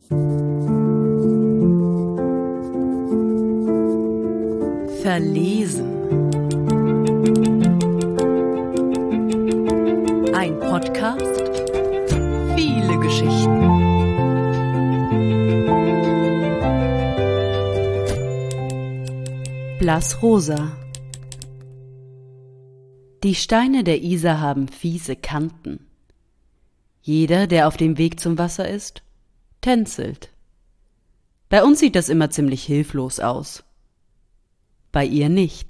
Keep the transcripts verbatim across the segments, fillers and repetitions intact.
Verlesen. Ein Podcast, viele Geschichten. Blassrosa. Die Steine der Isar haben fiese Kanten. Jeder, der auf dem Weg zum Wasser ist, tänzelt. Bei uns sieht das immer ziemlich hilflos aus. Bei ihr nicht.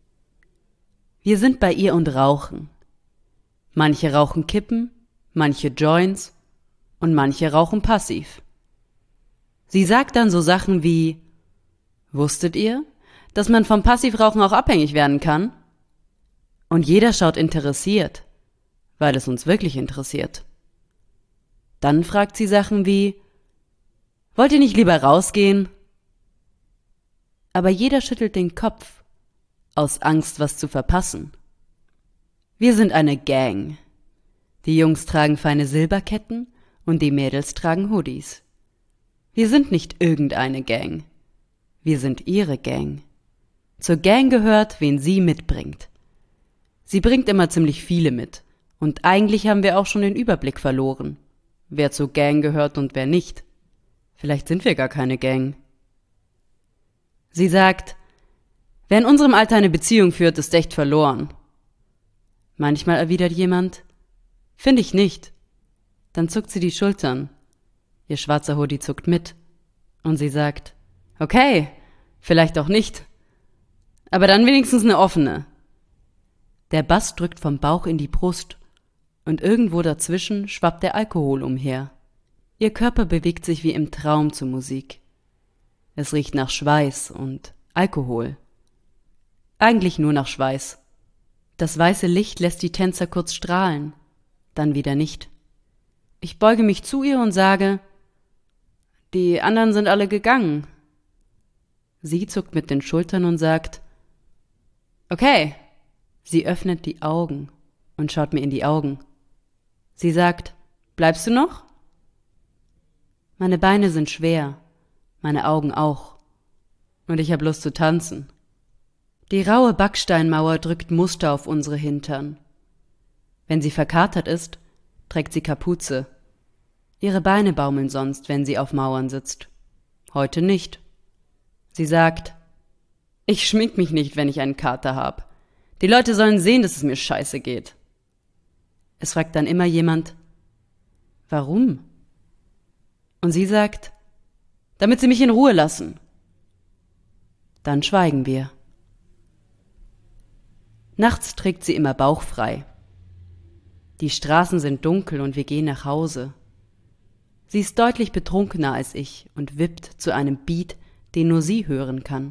Wir sind bei ihr und rauchen. Manche rauchen Kippen, manche Joints und manche rauchen passiv. Sie sagt dann so Sachen wie: Wusstet ihr, dass man vom Passivrauchen auch abhängig werden kann? Und jeder schaut interessiert, weil es uns wirklich interessiert. Dann fragt sie Sachen wie: Wollt ihr nicht lieber rausgehen? Aber jeder schüttelt den Kopf, aus Angst, was zu verpassen. Wir sind eine Gang. Die Jungs tragen feine Silberketten und die Mädels tragen Hoodies. Wir sind nicht irgendeine Gang. Wir sind ihre Gang. Zur Gang gehört, wen sie mitbringt. Sie bringt immer ziemlich viele mit, und eigentlich haben wir auch schon den Überblick verloren, wer zur Gang gehört und wer nicht. Vielleicht sind wir gar keine Gang. Sie sagt, wer in unserem Alter eine Beziehung führt, ist echt verloren. Manchmal erwidert jemand, finde ich nicht. Dann zuckt sie die Schultern. Ihr schwarzer Hoodie zuckt mit. Und sie sagt, okay, vielleicht auch nicht. Aber dann wenigstens eine offene. Der Bass drückt vom Bauch in die Brust und irgendwo dazwischen schwappt der Alkohol umher. Ihr Körper bewegt sich wie im Traum zur Musik. Es riecht nach Schweiß und Alkohol. Eigentlich nur nach Schweiß. Das weiße Licht lässt die Tänzer kurz strahlen, dann wieder nicht. Ich beuge mich zu ihr und sage, die anderen sind alle gegangen. Sie zuckt mit den Schultern und sagt, okay. Sie öffnet die Augen und schaut mir in die Augen. Sie sagt, bleibst du noch? Meine Beine sind schwer, meine Augen auch. Und ich hab Lust zu tanzen. Die raue Backsteinmauer drückt Muster auf unsere Hintern. Wenn sie verkatert ist, trägt sie Kapuze. Ihre Beine baumeln sonst, wenn sie auf Mauern sitzt. Heute nicht. Sie sagt, ich schmink mich nicht, wenn ich einen Kater hab. Die Leute sollen sehen, dass es mir scheiße geht. Es fragt dann immer jemand, warum? Und sie sagt, damit sie mich in Ruhe lassen. Dann schweigen wir. Nachts trägt sie immer bauchfrei. Die Straßen sind dunkel und wir gehen nach Hause. Sie ist deutlich betrunkener als ich und wippt zu einem Beat, den nur sie hören kann.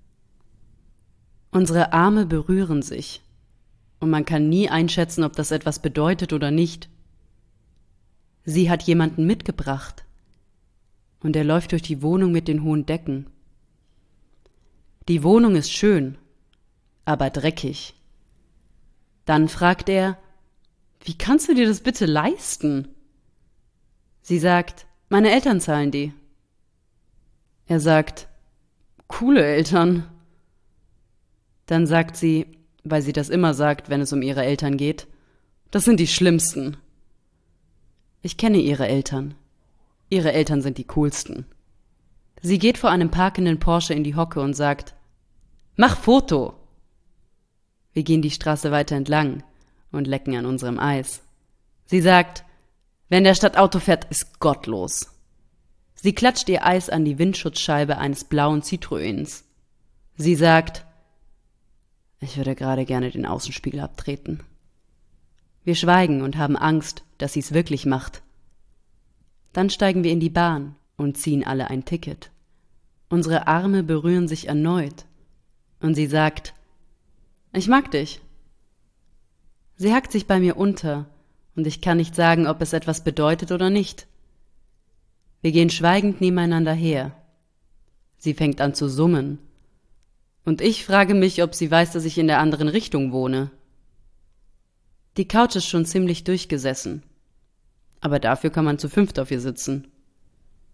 Unsere Arme berühren sich, und man kann nie einschätzen, ob das etwas bedeutet oder nicht. Sie hat jemanden mitgebracht, und er läuft durch die Wohnung mit den hohen Decken. Die Wohnung ist schön, aber dreckig. Dann fragt er, wie kannst du dir das bitte leisten? Sie sagt, meine Eltern zahlen die. Er sagt, coole Eltern. Dann sagt sie, weil sie das immer sagt, wenn es um ihre Eltern geht, das sind die Schlimmsten. Ich kenne ihre Eltern. Ihre Eltern sind die coolsten. Sie geht vor einem parkenden Porsche in die Hocke und sagt, mach Foto! Wir gehen die Straße weiter entlang und lecken an unserem Eis. Sie sagt, wenn der Stadt Auto fährt, ist gottlos. Sie klatscht ihr Eis an die Windschutzscheibe eines blauen Citroëns. Sie sagt, ich würde gerade gerne den Außenspiegel abtreten. Wir schweigen und haben Angst, dass sie es wirklich macht. Dann steigen wir in die Bahn und ziehen alle ein Ticket. Unsere Arme berühren sich erneut. Und sie sagt, ich mag dich. Sie hackt sich bei mir unter und ich kann nicht sagen, ob es etwas bedeutet oder nicht. Wir gehen schweigend nebeneinander her. Sie fängt an zu summen. Und ich frage mich, ob sie weiß, dass ich in der anderen Richtung wohne. Die Couch ist schon ziemlich durchgesessen. Aber dafür kann man zu fünft auf ihr sitzen.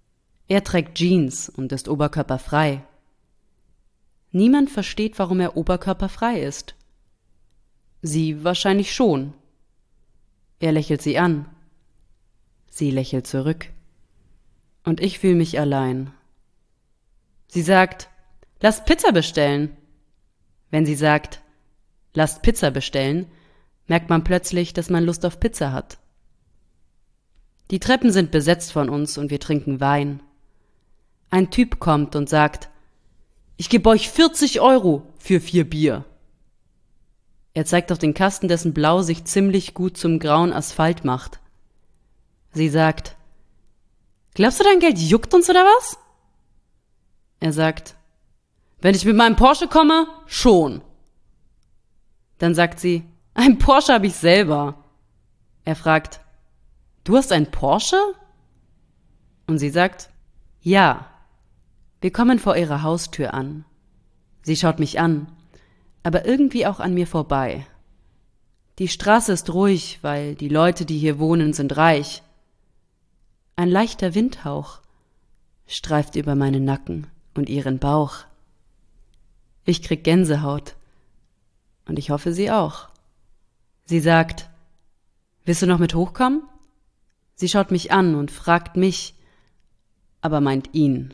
Er trägt Jeans und ist oberkörperfrei. Niemand versteht, warum er oberkörperfrei ist. Sie wahrscheinlich schon. Er lächelt sie an. Sie lächelt zurück. Und ich fühle mich allein. Sie sagt, lasst Pizza bestellen. Wenn sie sagt, lasst Pizza bestellen, merkt man plötzlich, dass man Lust auf Pizza hat. Die Treppen sind besetzt von uns und wir trinken Wein. Ein Typ kommt und sagt, ich gebe euch vierzig Euro für vier Bier. Er zeigt auf den Kasten, dessen Blau sich ziemlich gut zum grauen Asphalt macht. Sie sagt, glaubst du, dein Geld juckt uns oder was? Er sagt, wenn ich mit meinem Porsche komme, schon. Dann sagt sie, ein Porsche habe ich selber. Er fragt, du hast einen Porsche? Und sie sagt, ja. Wir kommen vor ihrer Haustür an. Sie schaut mich an, aber irgendwie auch an mir vorbei. Die Straße ist ruhig, weil die Leute, die hier wohnen, sind reich. Ein leichter Windhauch streift über meinen Nacken und ihren Bauch. Ich krieg Gänsehaut. Und ich hoffe, sie auch. Sie sagt, willst du noch mit hochkommen? Sie schaut mich an und fragt mich, aber meint ihn.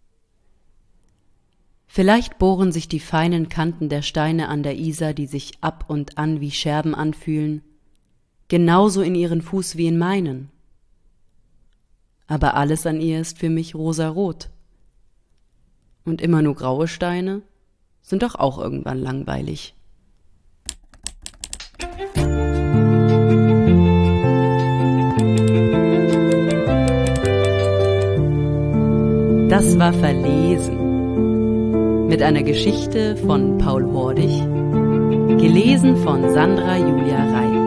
Vielleicht bohren sich die feinen Kanten der Steine an der Isar, die sich ab und an wie Scherben anfühlen, genauso in ihren Fuß wie in meinen. Aber alles an ihr ist für mich rosarot. Und immer nur graue Steine sind doch auch irgendwann langweilig. Das war Verlesen. Mit einer Geschichte von Paul Hordig, gelesen von Sandra Julia Reif.